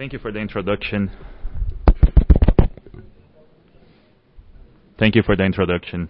Thank you for the introduction. Thank you for the introduction.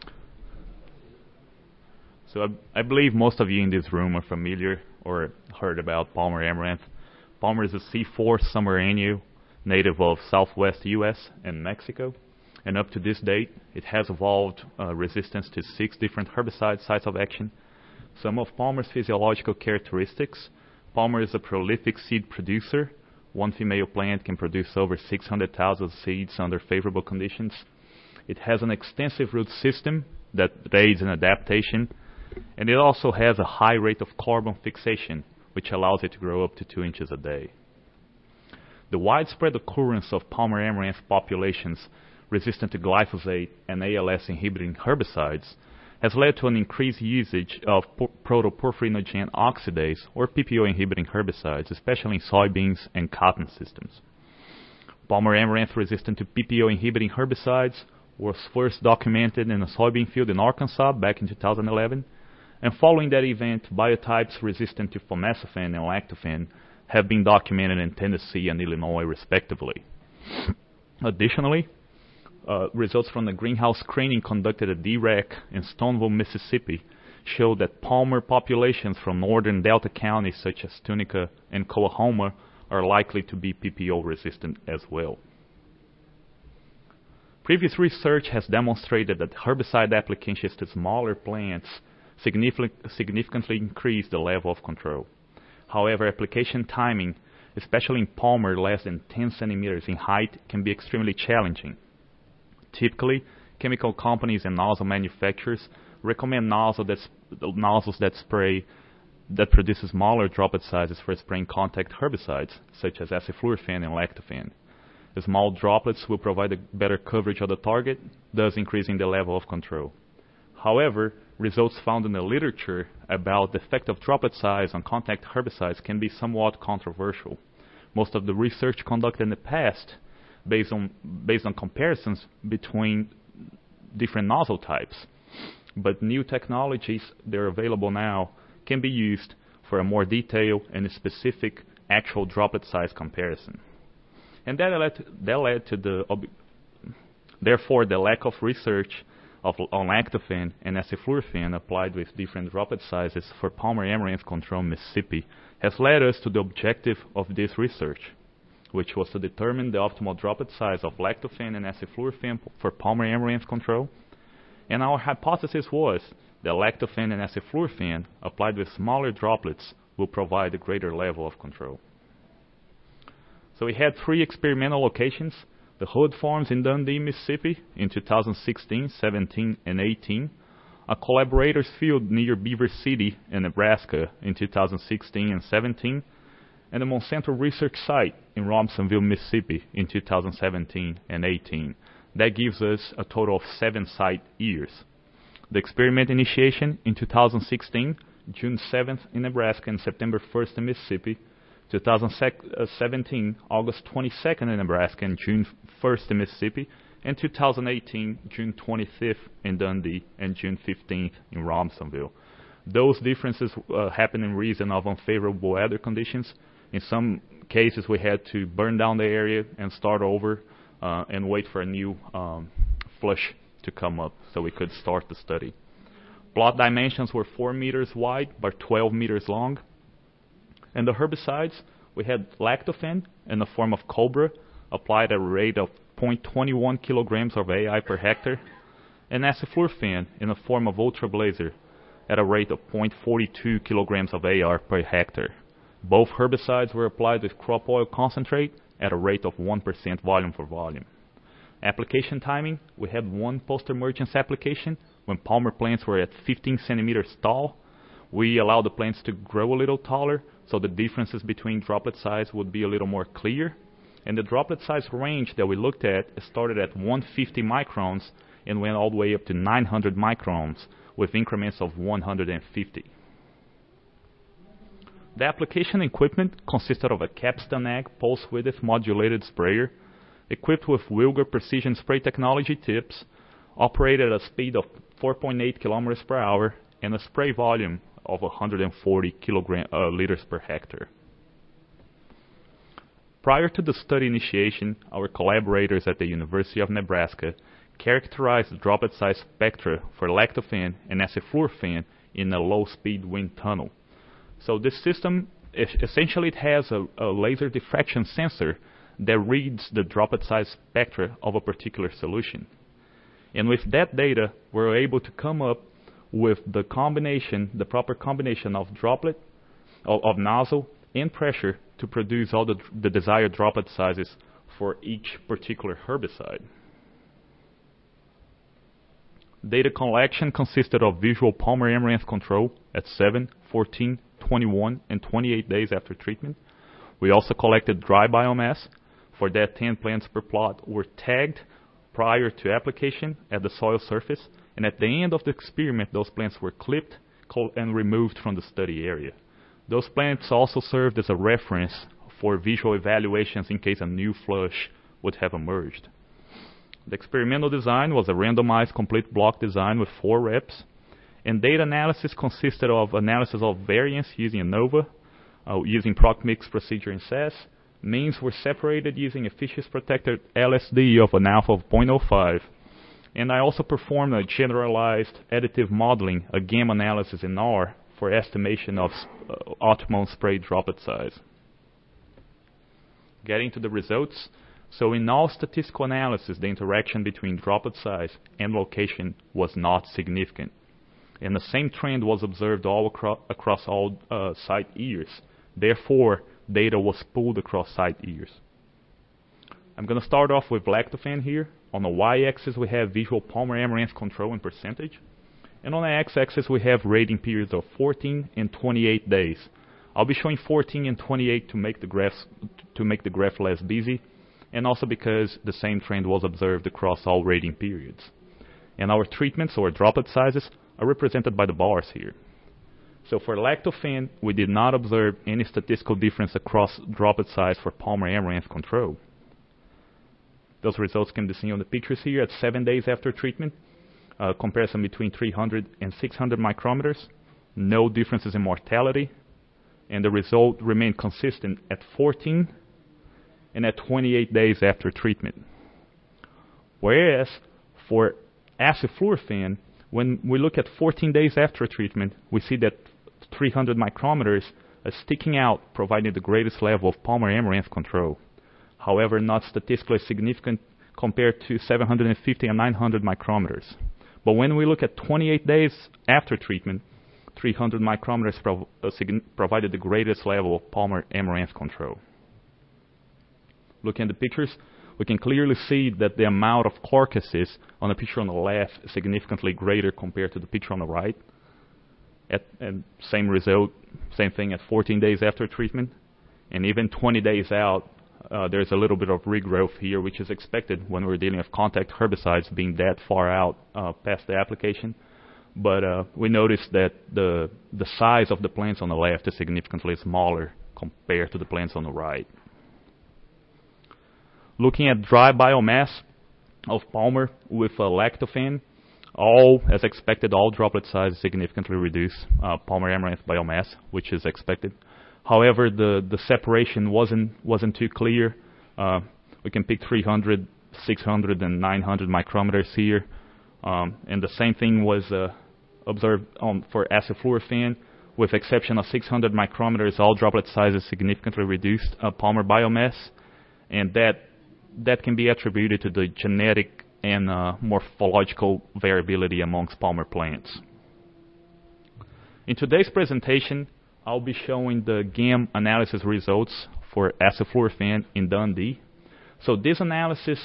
So I believe most of you in this room are familiar or heard about Palmer amaranth. Palmer is a C4 summer annual native of southwest US and Mexico. And up to this date, it has evolved resistance to 6 different herbicide sites of action. Some of Palmer's physiological characteristics: Palmer is a prolific seed producer. One female plant can produce over 600,000 seeds under favorable conditions. It has an extensive root system that aids in adaptation, and it also has a high rate of carbon fixation, which allows it to grow up to 2 inches a day. The widespread occurrence of Palmer amaranth populations resistant to glyphosate and ALS inhibiting herbicides has led to an increased usage of protoporphyrinogen oxidase, or PPO inhibiting herbicides, especially in soybeans and cotton systems. Palmer amaranth resistant to PPO inhibiting herbicides was first documented in a soybean field in Arkansas back in 2011, and following that event, biotypes resistant to fomesafen and lactofen have been documented in Tennessee and Illinois respectively. Additionally, results from the greenhouse screening conducted at DREC in Stoneville, Mississippi show that Palmer populations from northern Delta counties such as Tunica and Coahoma are likely to be PPO resistant as well. Previous research has demonstrated that herbicide applications to smaller plants significantly increase the level of control. However, application timing, especially in Palmer less than 10 centimeters in height, can be extremely challenging. Typically, chemical companies and nozzle manufacturers recommend nozzles that produce smaller droplet sizes for spraying contact herbicides, such as aciflurfen and lactofen. The small droplets will provide a better coverage of the target, thus increasing the level of control. However, results found in the literature about the effect of droplet size on contact herbicides can be somewhat controversial. Most of the research conducted in the past based on comparisons between different nozzle types. But new technologies that are available now can be used for a more detailed and specific actual droplet size comparison. And that led to therefore the lack of research on lactofen and aciflurfen applied with different droplet sizes for Palmer amaranth control in Mississippi has led us to the objective of this research, which was to determine the optimal droplet size of lactofen and aciflurfen for Palmer amaranth control. And our hypothesis was that lactofen and aciflurfen applied with smaller droplets will provide a greater level of control. So we had 3 experimental locations: the Hood Farms in Dundee, Mississippi in 2016, 17, and 18, a collaborators field near Beaver City in Nebraska in 2016 and 17, and the Monsanto research site in Robsonville, Mississippi in 2017 and 18. That gives us a total of 7 site years. The experiment initiation in 2016, June 7th in Nebraska and September 1st in Mississippi. 2017, August 22nd in Nebraska and June 1st in Mississippi. And 2018, June 25th in Dundee and June 15th in Robsonville. Those differences happen in reason of unfavorable weather conditions. In some cases, we had to burn down the area and start over and wait for a new flush to come up so we could start the study. Plot dimensions were 4 meters wide by 12 meters long. And the herbicides, we had lactofen in the form of Cobra, applied at a rate of 0.21 kilograms of AI per hectare, and aciflurfen in the form of Ultra Blazer at a rate of 0.42 kilograms of AR per hectare. Both herbicides were applied with crop oil concentrate at a rate of 1% volume for volume. Application timing, we had 1 post-emergence application when Palmer plants were at 15 centimeters tall. We allowed the plants to grow a little taller, so the differences between droplet size would be a little more clear. And the droplet size range that we looked at started at 150 microns and went all the way up to 900 microns with increments of 150. The application equipment consisted of a Capstan Ag pulse width modulated sprayer equipped with Wilger precision spray technology tips, operated at a speed of 4.8 kilometers per hour, and a spray volume of 140 liters per hectare. Prior to the study initiation, our collaborators at the University of Nebraska characterized the droplet size spectra for lactofen and aceflurfen in a low-speed wind tunnel. So this system, essentially it has a laser diffraction sensor that reads the droplet size spectra of a particular solution. And with that data, we're able to come up with the proper combination of droplet, of nozzle, and pressure to produce all the desired droplet sizes for each particular herbicide. Data collection consisted of visual palmar amaranth control at 7, 14, 21, and 28 days after treatment. We also collected dry biomass. For that, 10 plants per plot were tagged prior to application at the soil surface, and at the end of the experiment, those plants were clipped and removed from the study area. Those plants also served as a reference for visual evaluations in case a new flush would have emerged. The experimental design was a randomized complete block design with 4 reps, and data analysis consisted of analysis of variance using ANOVA, using ProcMix procedure in SAS. Means were separated using a Fisher's protected LSD of an alpha of 0.05, and I also performed a generalized additive modeling, a GAM analysis in R, for estimation of optimal spray droplet size. Getting to the results, so in all statistical analysis, the interaction between droplet size and location was not significant. And the same trend was observed all across all site years. Therefore, data was pooled across site years. I'm going to start off with lactofen here. On the y-axis, we have visual palmar amaranth control in percentage. And on the x-axis, we have rating periods of 14 and 28 days. I'll be showing 14 and 28 to make the graph less busy, and also because the same trend was observed across all rating periods. And our treatments, or droplet sizes, are represented by the bars here. So for lactofen, we did not observe any statistical difference across droplet size for palmar amaranth control. Those results can be seen on the pictures here at 7 days after treatment. Comparison between 300 and 600 micrometers. No differences in mortality. And the result remained consistent at 14 and at 28 days after treatment. Whereas for aceflurfen, when we look at 14 days after treatment, we see that 300 micrometers are sticking out, providing the greatest level of palmar amaranth control. However, not statistically significant compared to 750 and 900 micrometers. But when we look at 28 days after treatment, 300 micrometers provided the greatest level of palmar amaranth control. Looking at the pictures, we can clearly see that the amount of carcasses on the picture on the left is significantly greater compared to the picture on the right. And same result, same thing at 14 days after treatment. And even 20 days out, there's a little bit of regrowth here, which is expected when we're dealing with contact herbicides being that far out past the application. But we noticed that the size of the plants on the left is significantly smaller compared to the plants on the right. Looking at dry biomass of palmar with lactofen, as expected, all droplet sizes significantly reduce palmar amaranth biomass, which is expected. However, the separation wasn't too clear. We can pick 300, 600, and 900 micrometers here. And the same thing was observed for aceflurfen. With exception of 600 micrometers, all droplet sizes significantly reduced palmar biomass. And that can be attributed to the genetic and morphological variability amongst palmar plants. In today's presentation, I'll be showing the GAM analysis results for aceflurfen in Dundee. So this analysis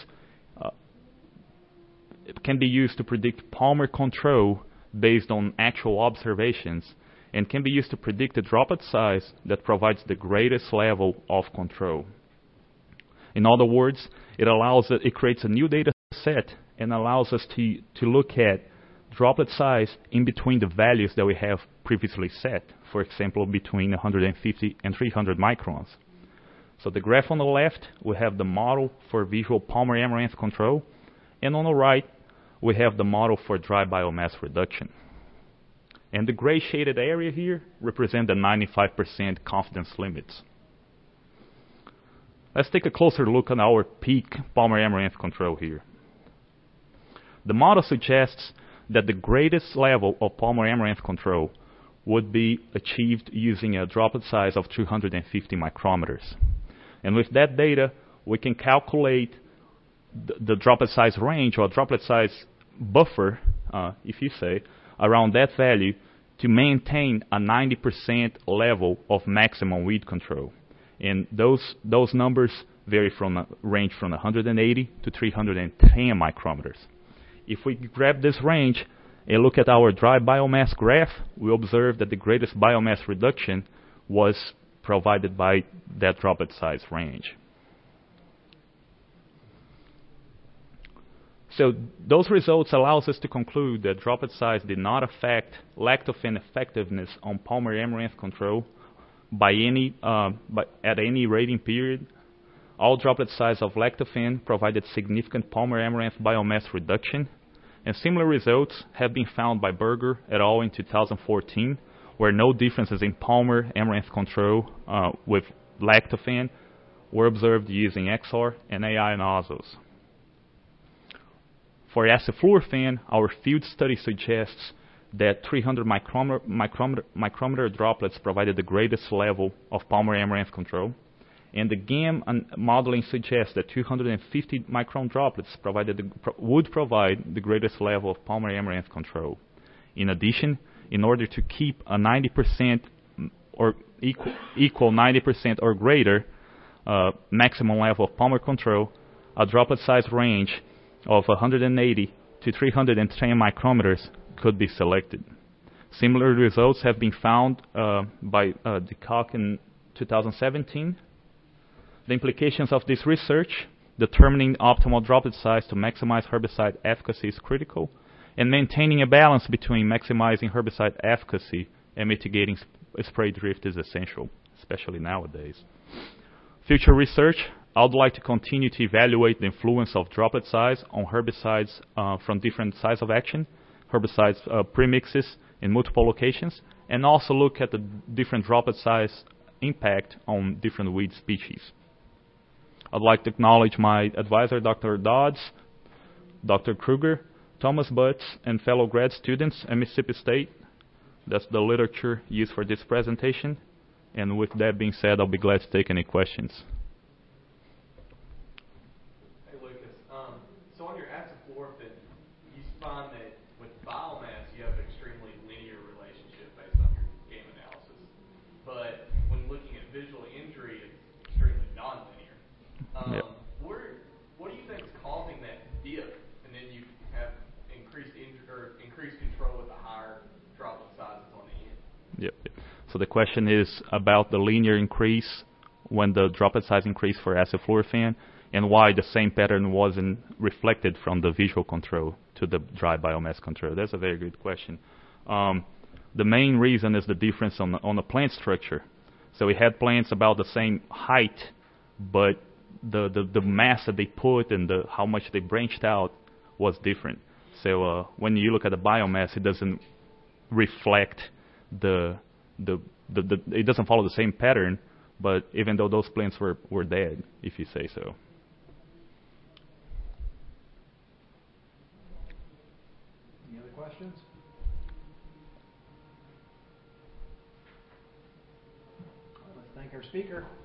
can be used to predict palmar control based on actual observations, and can be used to predict the droplet size that provides the greatest level of control. In other words, it creates a new data set and allows us to look at droplet size in between the values that we have previously set, for example, between 150 and 300 microns. So the graph on the left, we have the model for visual palmar amaranth control, and on the right, we have the model for dry biomass reduction. And the gray shaded area here represent the 95% confidence limits. Let's take a closer look at our peak Palmer Amaranth control here. The model suggests that the greatest level of Palmer Amaranth control would be achieved using a droplet size of 250 micrometers. And with that data, we can calculate the droplet size range or droplet size buffer, if you say, around that value to maintain a 90% level of maximum weed control. And those numbers vary from a range from 180 to 310 micrometers. If we grab this range and look at our dry biomass graph, we observe that the greatest biomass reduction was provided by that droplet size range. So those results allows us to conclude that droplet size did not affect lactofen effectiveness on Palmer Amaranth control at any rating period. All droplet size of lactofen provided significant Palmer Amaranth biomass reduction, and similar results have been found by Berger et al. In 2014, where no differences in Palmer Amaranth control with lactofen were observed using XR and AI nozzles. For acefluorofan, our field study suggests that 300 micrometer droplets provided the greatest level of Palmer Amaranth control, and the GAM modeling suggests that 250 micron droplets would provide the greatest level of Palmer Amaranth control. In addition, in order to keep a 90% or equal 90% or greater maximum level of Palmer control, a droplet size range of 180 to 310 micrometers could be selected. Similar results have been found by DeCock in 2017. The implications of this research: determining optimal droplet size to maximize herbicide efficacy is critical, and maintaining a balance between maximizing herbicide efficacy and mitigating spray drift is essential, especially nowadays. Future research: I would like to continue to evaluate the influence of droplet size on herbicides from different sites of action, herbicides premixes in multiple locations, and also look at the different droplet size impact on different weed species. I'd like to acknowledge my advisor, Dr. Dodds, Dr. Kruger, Thomas Butts, and fellow grad students at Mississippi State. That's the literature used for this presentation. And with that being said, I'll be glad to take any questions. Hey Lucas, so on your acefluorofan, you find that with biomass you have an extremely linear relationship based on your game analysis. But when looking at visual injury, it's extremely non-linear. Yep. What do you think is causing that dip, and then you have increased control with the higher droplet sizes on the end? Yep. So the question is about the linear increase when the droplet size increased for acefluorofan, and why the same pattern wasn't reflected from the visual control to the dry biomass control. That's a very good question. The main reason is the difference on the plant structure. So we had plants about the same height, but the mass that they put and how much they branched out was different. So when you look at the biomass, it doesn't reflect it doesn't follow the same pattern, but even though those plants were dead, if you say so. Any other questions? Let's thank our speaker.